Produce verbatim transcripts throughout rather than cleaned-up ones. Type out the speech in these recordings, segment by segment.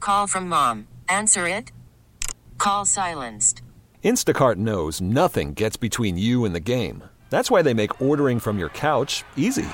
Call from mom. Answer it. Call silenced. Instacart knows nothing gets between you and the game. That's why they make ordering from your couch easy.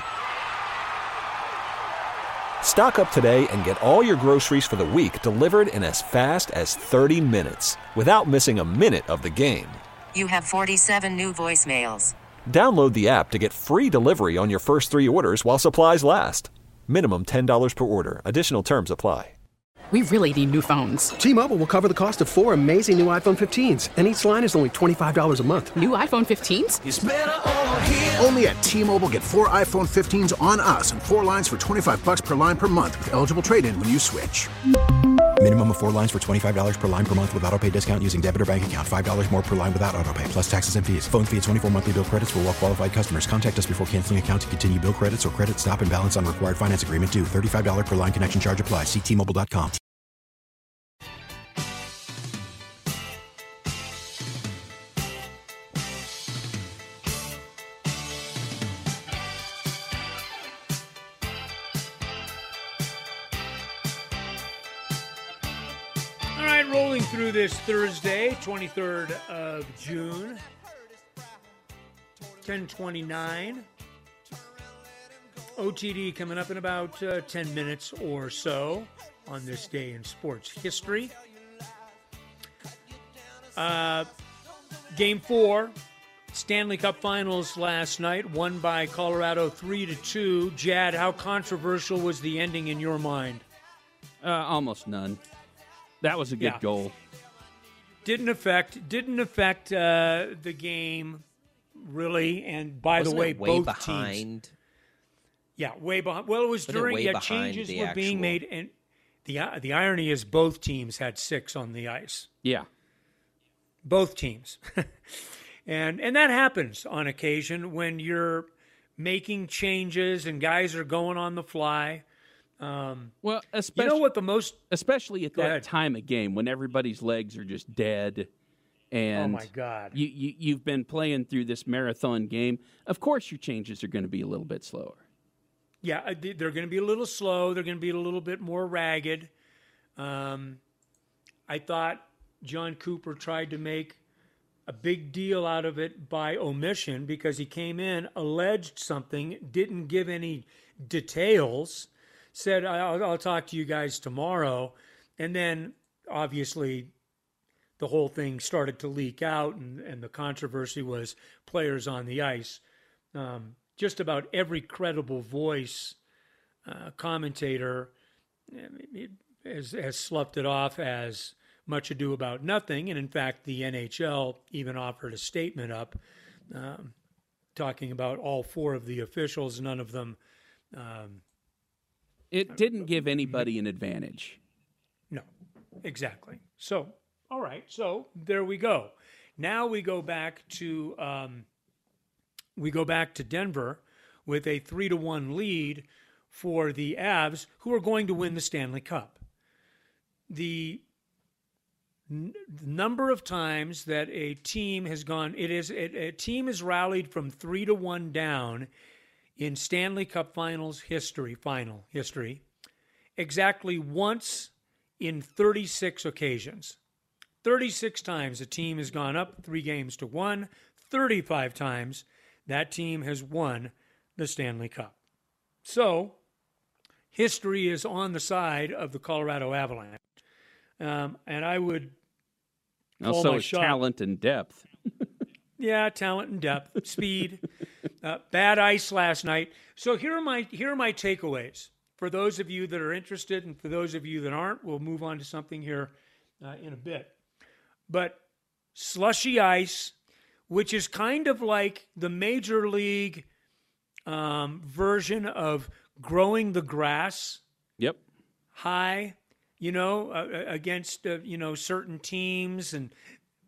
Stock up today and get all your groceries for the week delivered in as fast as thirty minutes without missing a minute of the game. You have forty-seven new voicemails. Download the app to get free delivery on your first three orders while supplies last. Minimum ten dollars per order. Additional terms apply. We really need new phones. T-Mobile will cover the cost of four amazing new iPhone fifteens, and each line is only twenty-five dollars a month. New iPhone fifteens? It's better over here. Only at T-Mobile, get four iPhone fifteens on us and four lines for twenty-five bucks per line per month with eligible trade-in when you switch. Minimum of four lines for twenty-five dollars per line per month with autopay discount using debit or bank account. five dollars more per line without autopay, plus taxes and fees. Phone fee at twenty-four monthly bill credits for well-qualified customers. Contact us before canceling account to continue bill credits or credit stop and balance on required finance agreement due. thirty-five dollars per line connection charge applies. See T Mobile dot com. Rolling through this Thursday, twenty-third of June, ten twenty-nine. O T D coming up in about uh, ten minutes or so on this day in sports history. Uh, game four, Stanley Cup Finals last night, won by Colorado three to two. Jad, how controversial was the ending in your mind? Uh, almost none. That was a good yeah. goal. Didn't affect didn't affect uh, the game really. And by Wasn't the way, it way both behind? teams. Yeah, way behind. Well, it was Wasn't during it way yeah behind changes the were actual... being made, and the the irony is both teams had six on the ice. Yeah, both teams, and and that happens on occasion when you're making changes and guys are going on the fly. Um, well, especially, you know what the most, especially at that ahead. time of game when everybody's legs are just dead, and oh my God, you, you you've been playing through this marathon game. Of course, your changes are going to be a little bit slower. Yeah, they're going to be a little slow. They're going to be a little bit more ragged. Um, I thought John Cooper tried to make a big deal out of it by omission because he came in, alleged something, didn't give any details. Said, I'll, I'll talk to you guys tomorrow. And then, obviously, the whole thing started to leak out, and, and the controversy was players on the ice. Um, just about every credible voice, uh, commentator, has, has sloughed it off as much ado about nothing. And, in fact, the N H L even offered a statement up um, talking about all four of the officials, none of them... Um, It didn't give anybody an advantage. No, exactly. So, all right. So there we go. Now we go back to um, we go back to Denver with a three to one lead for the Avs, who are going to win the Stanley Cup. The n- number of times that a team has gone, it is a, a team has rallied from three to one down in Stanley Cup Finals history, final history, exactly once in thirty-six occasions. thirty-six times a team has gone up three games to one. thirty-five times that team has won the Stanley Cup. So, history is on the side of the Colorado Avalanche. Um, and I would call also my shot. Talent and depth. Yeah, talent and depth, speed, uh, bad ice last night. So here are my here are my takeaways for those of you that are interested, and for those of you that aren't. We'll move on to something here uh, in a bit. But slushy ice, which is kind of like the major league um, version of growing the grass. Yep. High, you know, uh, against uh, you know certain teams and.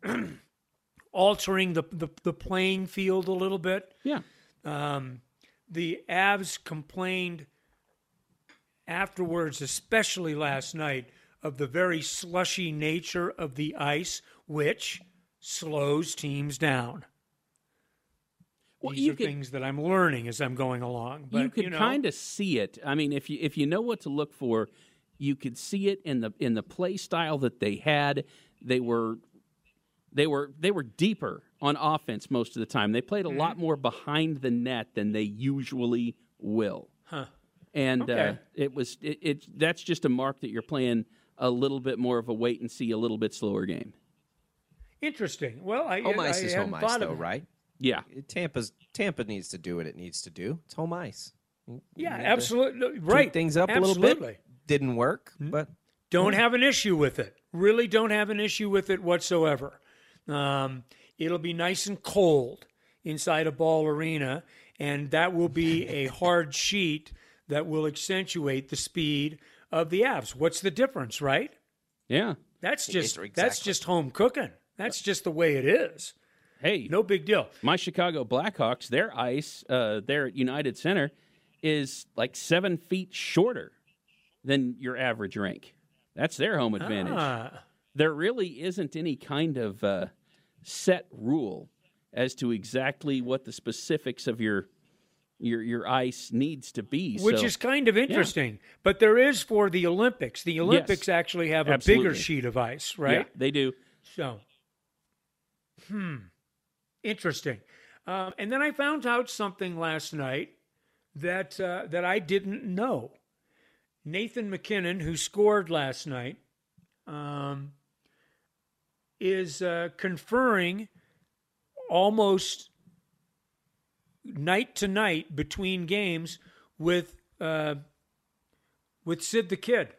altering the, the, the playing field a little bit. Yeah. Um, the Avs complained afterwards, especially last night, of the very slushy nature of the ice, which slows teams down. Well, These you are could, things that I'm learning as I'm going along. But, you could you know, kind of see it. I mean, if you if you know what to look for, You could see it in the in the play style that they had. They were they were they were deeper on offense most of the time. They played a mm-hmm. lot more behind the net than they usually will. Huh. And okay. uh, it was it, it that's just a mark that you're playing a little bit more of a wait and see, a little bit slower game. Interesting. Well, I home I, ice I is home ice, though, of... right? Yeah. Tampa's Tampa needs to do what it needs to do. It's home ice. Yeah, absolutely. Right. Keep things up absolutely. a little bit. Didn't work, but don't yeah. have an issue with it. Really, don't have an issue with it whatsoever. Um, it'll be nice and cold inside a Ball Arena, and that will be a hard sheet that will accentuate the speed of the Avs. What's the difference, right? Yeah. That's just exactly. that's just home cooking. That's just the way it is. Hey, no big deal. My Chicago Blackhawks, their ice uh, there at United Center is like seven feet shorter than your average rink. That's their home advantage. Ah. There really isn't any kind of uh, set rule as to exactly what the specifics of your your your ice needs to be. Which so, is kind of interesting. Yeah. But there is for the Olympics. The Olympics yes, actually have a absolutely. bigger sheet of ice, right? Yeah, they do. So, hmm, interesting. Um, and then I found out something last night that uh, that I didn't know. Nathan MacKinnon, who scored last night, um, is uh, conferring almost night to night between games with uh, with Sid the Kid.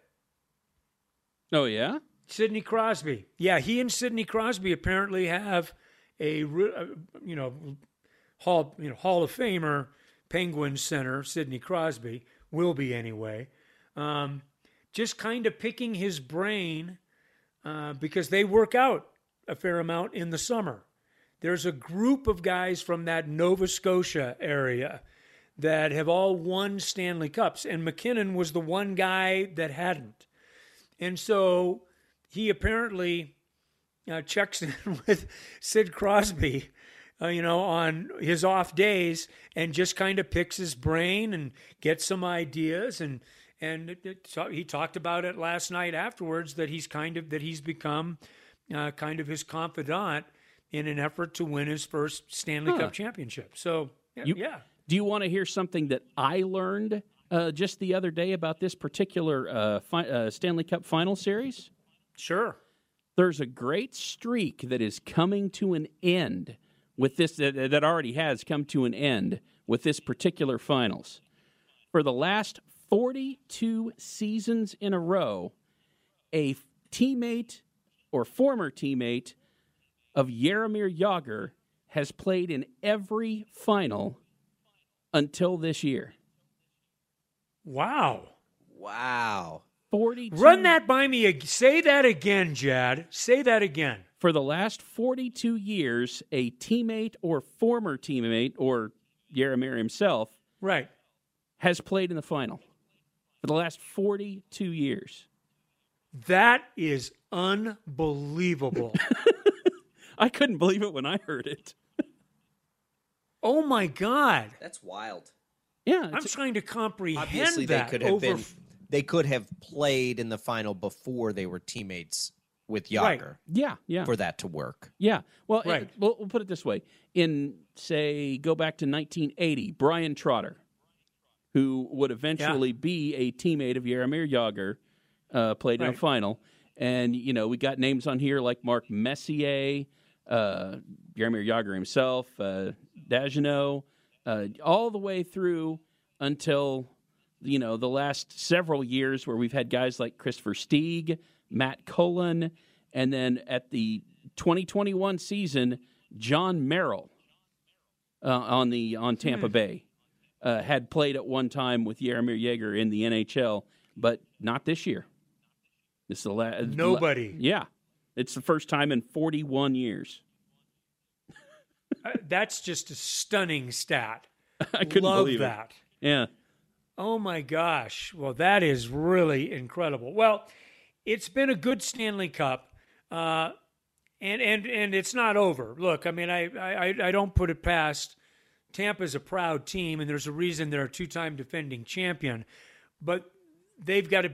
Oh, yeah? Sidney Crosby. Yeah, he and Sidney Crosby apparently have a, you know, Hall, you know, Hall of Famer, Penguins center, Sidney Crosby, will be anyway. Um, just kind of picking his brain uh, because they work out a fair amount in the summer. There's a group of guys from that Nova Scotia area that have all won Stanley Cups, and MacKinnon was the one guy that hadn't. And so he apparently uh, checks in with Sid Crosby, uh, you know, on his off days and just kind of picks his brain and gets some ideas. And and it, it, so he talked about it last night afterwards that he's kind of that he's become uh, kind of his confidant in an effort to win his first Stanley huh. Cup championship. So you, yeah. Do you want to hear something that I learned uh, just the other day about this particular uh, fi- uh, Stanley Cup final series? Sure. There's a great streak that is coming to an end with this, that, that already has come to an end with this particular finals. For the last forty-two seasons in a row, a teammate or former teammate of Jaromir Jagr has played in every final until this year. Wow. Wow. forty-two Run that by me. Say that again, Jad. Say that again. For the last forty-two years, a teammate or former teammate, or Jaromir himself, right, has played in the final. For the last forty-two years. That is unbelievable. I couldn't believe it when I heard it. Oh, my God. That's wild. Yeah. I'm trying to comprehend Obviously, that. they could have over... been. They could have played in the final before they were teammates with Jagr. Right. Yeah, yeah. For that to work. Yeah. Well, right. it, we'll, we'll put it this way. In, say, go back to nineteen eighty, Brian Trotter, who would eventually yeah. be a teammate of Jaromir Jagr, uh, played right. in a final. And, you know, we got names on here like Mark Messier, uh, Jaromir Jagr himself, uh, Dagenot, uh, all the way through until, you know, the last several years where we've had guys like Christopher Stieg, Matt Cullen, and then at the twenty twenty-one season, John Merrill uh, on the on Tampa hmm. Bay uh, had played at one time with Jaromir Jagr in the N H L, but not this year. This is the la- Nobody. La- yeah. It's the first time in forty-one years. uh, that's just a stunning stat. I couldn't Love believe that. it. Yeah. Oh, my gosh. Well, that is really incredible. Well, it's been a good Stanley Cup, uh, and, and, and it's not over. Look, I mean, I, I, I don't put it past Tampa's a proud team, and there's a reason they're a two-time defending champion, but they've got to beat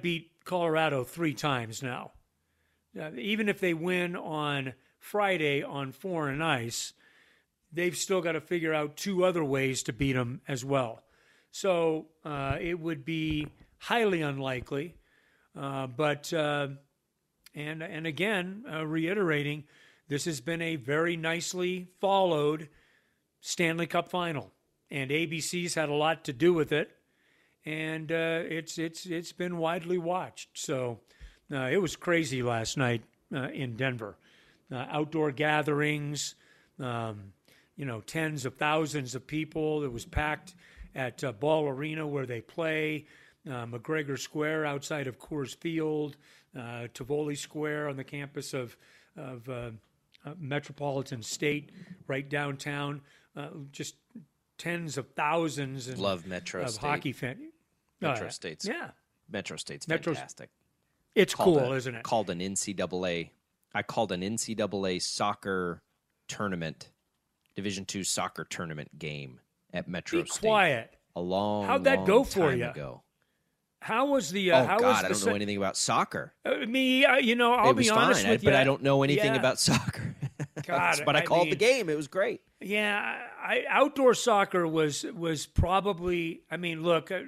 Colorado three times now. Uh, even if they win on Friday on foreign ice, they've still got to figure out two other ways to beat them as well. So uh, it would be highly unlikely. Uh, but uh, and and again, uh, reiterating, this has been a very nicely followed Stanley Cup final, and A B C's had a lot to do with it, and uh, it's it's it's been widely watched. So uh, it was crazy last night uh, in Denver. Uh, outdoor gatherings, um, you know, tens of thousands of people. It was packed at uh, Ball Arena where they play, uh, McGregor Square outside of Coors Field, uh, Tivoli Square on the campus of of uh, uh, Metropolitan State, right downtown. Uh, just tens of thousands and Love Metro of State. hockey fans. Metro Uh, State's yeah, Metro State's Metro's- fantastic. it's Called cool, a- isn't it? Called an N C double A. I called an N C double A soccer tournament, Division two soccer tournament game at Metro Be State. quiet. A long, How'd that long go for time ya? ago. How was the? Uh, oh how God, was I the don't se- know anything about soccer. Uh, me, uh, you know, I'll it was be honest fine, with I, you, but I don't know anything yeah. about soccer. God, but I, I called the mean- game. It was great. Yeah, I, outdoor soccer was was probably. I mean, look, I,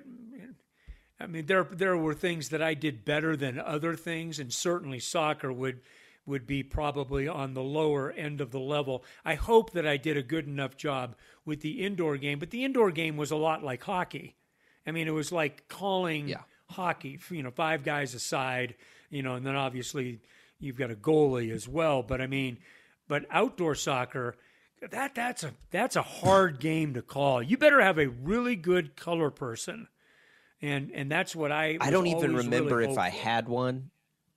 I mean there there were things that I did better than other things, and certainly soccer would would be probably on the lower end of the level. I hope that I did a good enough job with the indoor game, but the indoor game was a lot like hockey. I mean, it was like calling Yeah. hockey, you know, five guys aside, you know, and then obviously you've got a goalie as well. But I mean, but outdoor soccer, that that's a that's a hard game to call. You better have a really good color person, and and that's what I. I was don't even always remember really if I hopeful. had one.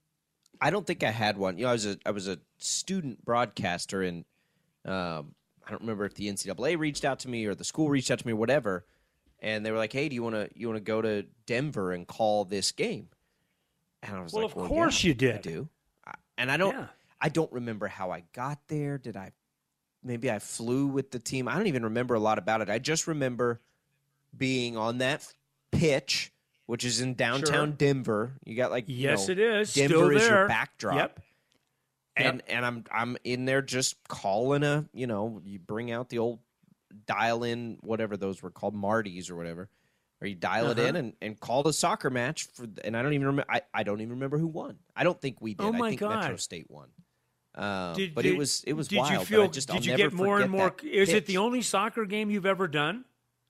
I don't think I had one. You know, I was a I was a student broadcaster, and um, I don't remember if the N C double A reached out to me or the school reached out to me or whatever, and they were like, "Hey, do you want to you want to go to Denver and call this game?" And I was Well, like, of "Well, course yeah, you did. I do." I- And I don't Yeah. I don't remember how I got there. Did I? Maybe I flew with the team. I don't even remember a lot about it. I just remember being on that pitch, which is in downtown Sure. Denver. You got like you Yes, know, it is. Denver Still is there. your backdrop. Yep. And Yep. and I'm I'm in there just calling a you know you bring out the old dial in whatever those were called Marty's or whatever, or you dial it in Uh-huh. and, and called a soccer match for and I don't even remember I, I don't even remember who won. I don't think we did. Oh, my I think God. Metro State won. Um, Did- but did- it was it was Did wild. you but feel? I just, did I'll you never get more and forget more? that Is it pitch. the only soccer game you've ever done?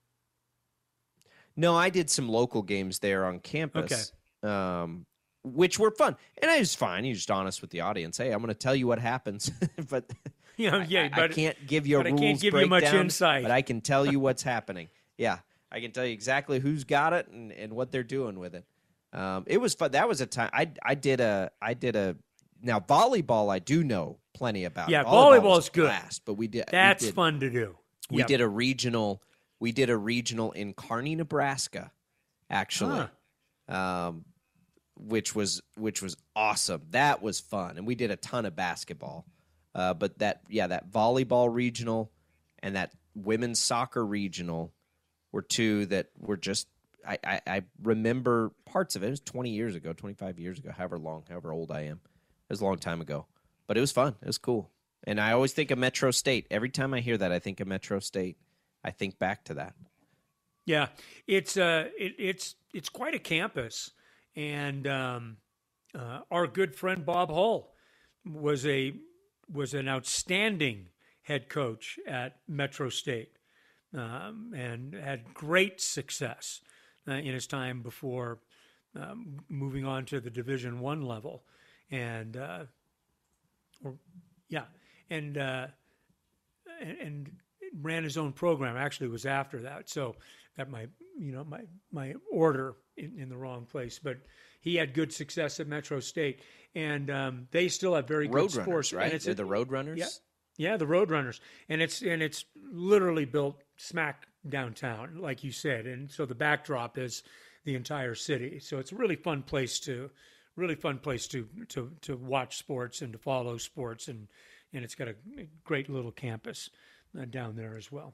No, I did some local games there on campus, um, which were fun, and I was fine. You're just honest with the audience. Hey, I'm going to tell you what happens, but Yeah, I- yeah, I, but I can't give you a but I rules can't give you much breakdown, insight. But I can tell you what's happening. Yeah, I can tell you exactly who's got it and, and what they're doing with it. Um, it was fun. That was a time I I did a I did a now volleyball. I do know plenty about. Yeah, Volleyball volleyball's was a good. blast, but we did we That's did- fun to do. we Yep. did a regional. We did a regional in Kearney, Nebraska, actually, um, which was which was awesome. That was fun, and we did a ton of basketball. Uh, but that, yeah, that volleyball regional and that women's soccer regional were two that were just. I, I, I remember parts of it. It was twenty years ago, twenty-five years ago, however long, however old I am. It was a long time ago, but it was fun. It was cool. And I always think of Metro State. Every time I hear that, I think of Metro State. I think back to that. Yeah, it's uh, it, it's it's quite a campus, and um, uh, our good friend Bob Hull was a was an outstanding head coach at Metro State, um, and had great success uh, in his time before um, moving on to the Division One level, and uh, or yeah, and uh, and. and ran his own program. Actually, it was after that, so got my you know my my order in, in the wrong place. But he had good success at Metro State, and um, they still have very good Roadrunners, sports. right? And it's They're a- the Roadrunners? Yeah, yeah, the Roadrunners, and it's and it's literally built smack downtown, like you said, and so the backdrop is the entire city. So it's a really fun place to, really fun place to to to watch sports and to follow sports, and and it's got a great little campus uh, down there as well.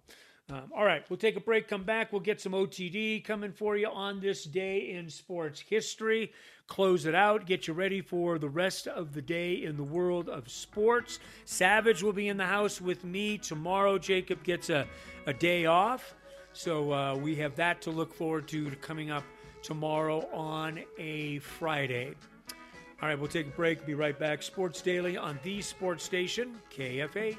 Um, all right, we'll take a break, come back. We'll get some O T D coming for you on this day in sports history. Close it out, get you ready for the rest of the day in the world of sports. Savage will be in the house with me tomorrow. Jacob gets a, a day off, so uh, we have that to look forward to coming up tomorrow on a Friday. All right, we'll take a break. Be right back. Sports Daily on the sports station, K F H.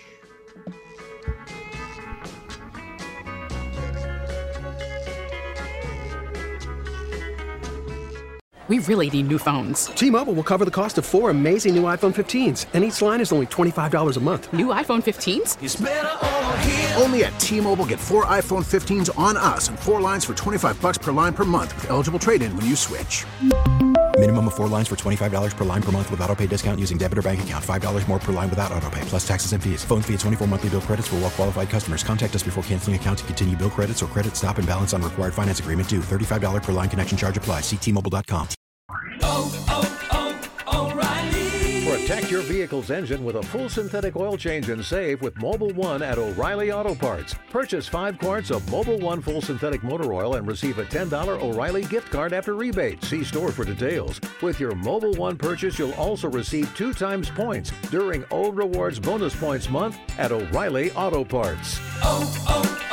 We really need new phones. T-Mobile will cover the cost of four amazing new iPhone fifteens, and each line is only twenty-five dollars a month. New iPhone fifteens? It's better over here. Only at T-Mobile, get four iPhone fifteens on us and four lines for twenty-five bucks per line per month with eligible trade-in when you switch. Minimum of four lines for twenty-five dollars per line per month with autopay discount using debit or bank account. five dollars more per line without autopay, plus taxes and fees. Phone fee at twenty-four monthly bill credits for well-qualified customers. Contact us before canceling account to continue bill credits or credit stop and balance on required finance agreement due. thirty-five dollars per line connection charge applies. See T Mobile dot com. Oh, oh, oh, O'Reilly. Protect your vehicle's engine with a full synthetic oil change and save with Mobil one at O'Reilly Auto Parts. Purchase five quarts of Mobil one full synthetic motor oil and receive a ten dollars O'Reilly gift card after rebate. See store for details. With your Mobil one purchase, you'll also receive two times points during O Rewards Bonus Points Month at O'Reilly Auto Parts. Oh,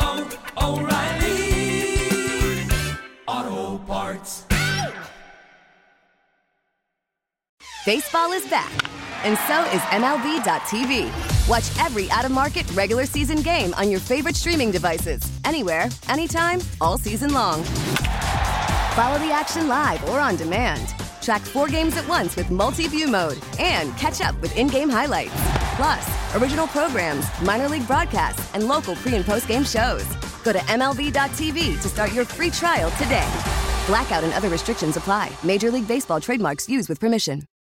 oh, oh, O'Reilly Auto Parts. Baseball is back, and so is M L B dot T V. Watch every out-of-market regular season game on your favorite streaming devices, anywhere, anytime, all season long. Follow the action live or on demand. Track four games at once with multi-view mode and catch up with in-game highlights. Plus, original programs, minor league broadcasts, and local pre- and post-game shows. Go to M L B dot T V to start your free trial today. Blackout and other restrictions apply. Major League Baseball trademarks used with permission.